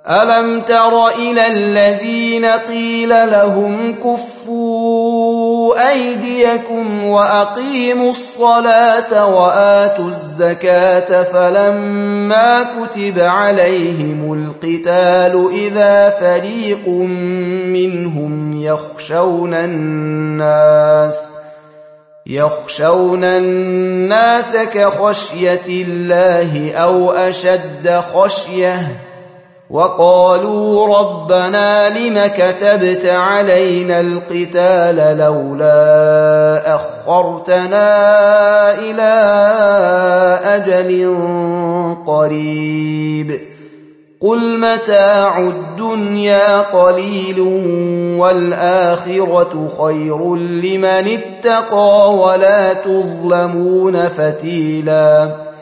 ألم تر إلى الذين قيل لهم كفوا أيديكم وأقيموا الصلاة وآتوا الزكاة فلما كتب عليهم القتال إذا فريق منهم يخشون الناس كخشية الله أو أشد خشية وقالوا ربنا لم كتبت علينا القتال لولا أخرتنا إلى أجل قريب قل متاع الدنيا قليل والآخرة خير لمن اتقى ولا تظلمون فتيلا